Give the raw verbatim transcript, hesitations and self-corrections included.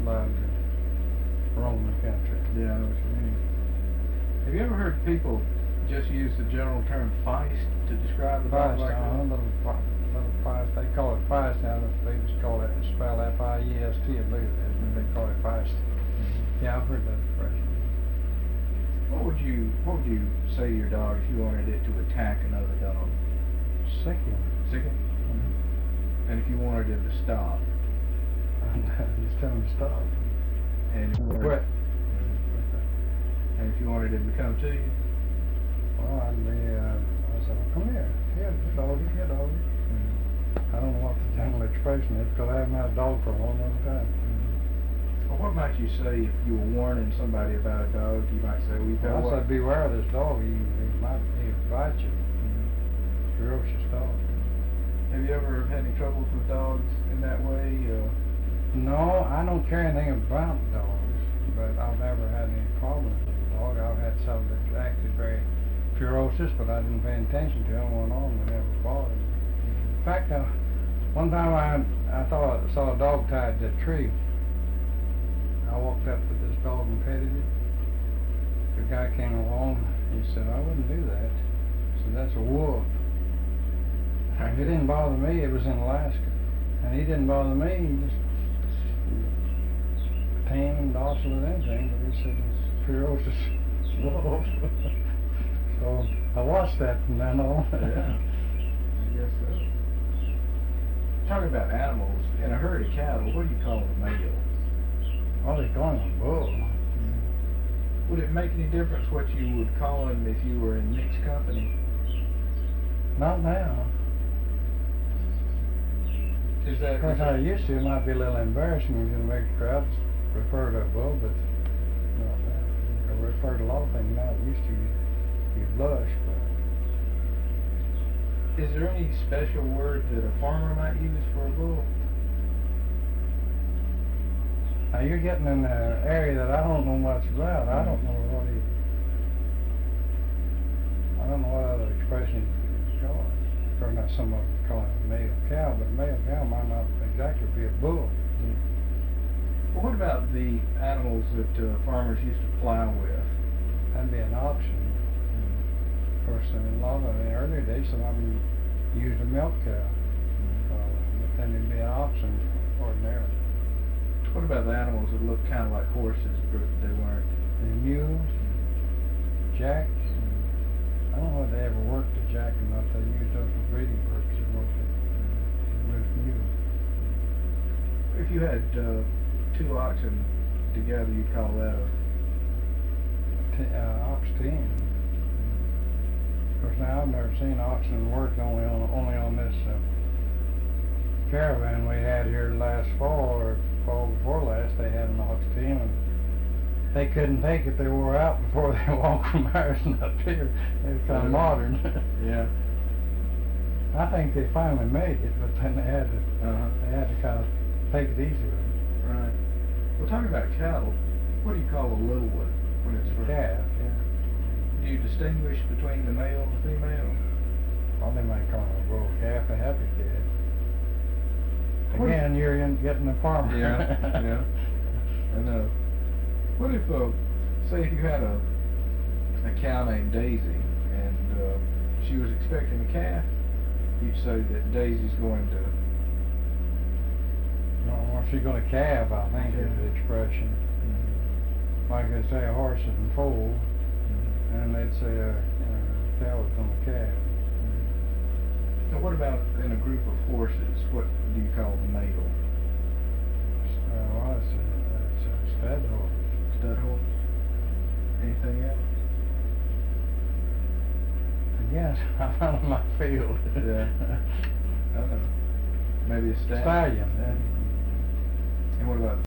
allowed to roam the country. Yeah, I know what you mean. Have you ever heard people just use the general term feist to describe a dog Feist, like uh, that? little, fi- little feist, they call it feist now, they just call it, spell F I E S T, I believe it is, but they call it feist. Mm-hmm. Yeah, I've heard that expression. What would you What would you say to your dog if you wanted it to attack another dog? Sick him. Sick it? Mm-hmm. And if you wanted it to stop? Just tell him to stop. And if you wanted, Quit. and if you wanted it to come to you? Well, I'd be, uh, I said, well, come here, here, doggy, here, doggy. Mm-hmm. I don't know what the general expression is, because I haven't had a dog for a long, long time. Mm-hmm. Well, what might you say if you were warning somebody about a dog? You might say, well, you've got Well, I what? said, beware of this dog, he, he might, he'll bite you. Mm-hmm. Ferocious dog. Have you ever had any troubles with dogs in that way? Uh, No, I don't care anything about dogs, but I've never had any problems with a dog. I've had some that acted very ferocious, but I didn't pay attention to them, went on, and never bothered me. In fact, uh, one time I I thought I saw a dog tied to a tree. I walked up to this dog and petted it. The guy came along, he said, I wouldn't do that. I said, that's a wolf. It didn't bother me, it was in Alaska. And he didn't bother me, he just tame and docile and anything, but he said it's ferocious wolf. So I watched that from then on. Yeah, I guess so. Talking about animals, in a herd of cattle, what do you call a male? Oh, they call him a bull. Would it make any difference what you would call him if you were in mixed company? Not now. Is that... Of course, how I used to, it might be a little embarrassing when you make crowds refer to a bull, but not now. I refer to a lot of things now. It used to, you, you blush, but Is there any special word that a farmer might use for a bull? now you're getting in an area that I don't know much about. I don't know what he, I don't know what other expression you call it. Of course, not some of them call it a male cow, but a male cow might not exactly be a bull. Well, what about the animals that uh, farmers used to plow with? That'd be an option. Of course, in a lot of the earlier days, some of them used a milk cow, uh, but then it'd be an option ordinarily. What about the animals that look kind of like horses, but they weren't? The mules, jacks. I don't know if they ever worked a jack or not. They used those for breeding purposes mostly. Loose mules. If you had uh, two oxen together, you'd call that a... T- uh, ox team. Of course, now I've never seen oxen work only on only on this uh, caravan we had here last fall or fall before last. They had an ox team, and they couldn't take it. They wore out before they walked from Harrison up here. They were kind of modern. Yeah. I think they finally made it, but then they had to Uh-huh. they had to kind of take it easy with it. Right. Well, talking about cattle, what do you call a little one when it's for... Calf, yeah. Do you distinguish between the male and the female? Well, they might call it a bull calf, a happy calf. What if- Again, you're in getting the farmer. Yeah, yeah. I know. What if, uh, say if you had a a cow named Daisy, and uh, she was expecting a calf, you'd say that Daisy's going to... No, she's gonna calve, I think, is the expression. Mm-hmm. Like they say a horse is in foal, Mm-hmm. and they'd say a, a cow is gonna calve. Mm-hmm. Now, what about in a group of horses? What do you call the male? Uh, well, it's a, it's a stud horse. Stud horse? Anything else? Yes, I'm out of my field. Yeah. I don't know. Maybe a stallion? Stallion. And what about